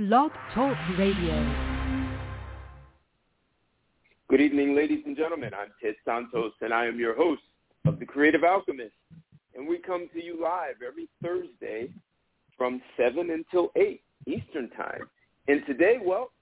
Blog Talk Radio. Good evening, ladies and gentlemen. I'm Ted Santos, and I am your host of The Creative Alchemist. And we come to you live every Thursday from 7 until 8 Eastern Time. And today, well,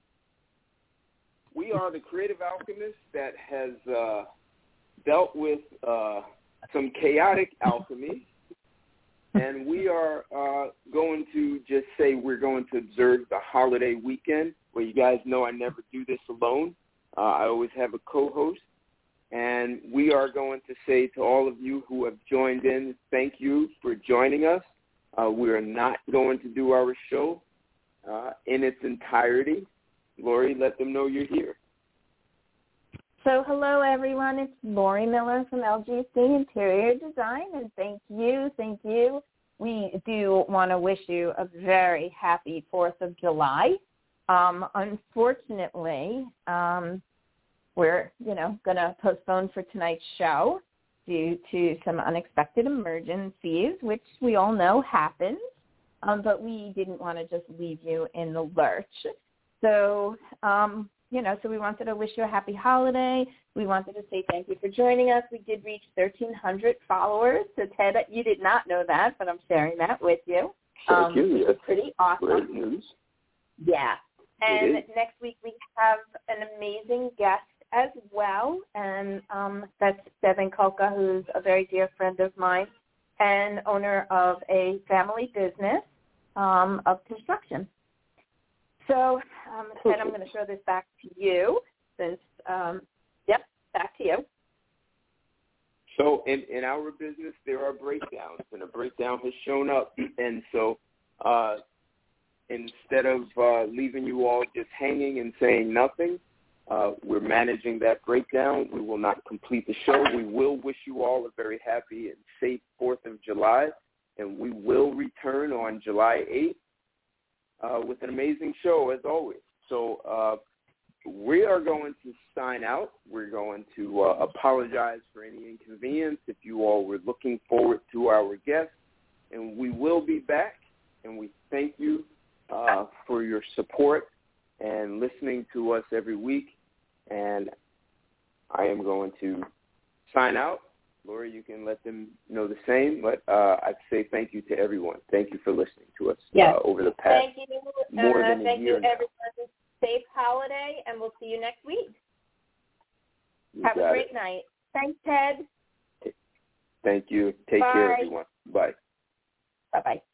we are the Creative Alchemist that has dealt with some chaotic alchemy. And we are going to just say we're going to observe the holiday weekend, where you guys know I never do this alone. I always have a co-host. And we are going to say to all of you who have joined in, thank you for joining us. We are not going to do our show in its entirety. Lori, let them know you're here. So hello, everyone. It's Lori Miller from LGC Interior Design, and thank you. We do want to wish you a very happy 4th of July. Unfortunately, we're, going to postpone for tonight's show due to some unexpected emergencies, which we all know happens, but we didn't want to just leave you in the lurch. So, so we wanted to wish you a happy holiday. We wanted to say thank you for joining us. We did reach 1,300 followers. So, Ted, you did not know that, but I'm sharing that with you. Thank you. Which is pretty awesome. Great news. Yeah. And next week we have an amazing guest as well, and that's Devin Kolka, who's a very dear friend of mine and owner of a family business of construction. So, Ted, I'm going to throw this back to you since, back to you. So in our business, there are breakdowns, and a breakdown has shown up. And so instead of leaving you all just hanging and saying nothing, we're managing that breakdown. We will not complete the show. We will wish you all a very happy and safe 4th of July, and we will return on July 8th with an amazing show, as always. So we are going to sign out. We're going to apologize for any inconvenience if you all were looking forward to our guests, and we will be back, and we thank you for your support and listening to us every week. And I am going to sign out. Lori, you can let them know the same, but I'd say thank you to everyone. Thank you for listening to us over the past more than a year. Thank you, everyone. Safe holiday, and we'll see you next week. Have a great night. Thanks, Ted. Thank you. Take care, everyone. Bye. Bye-bye.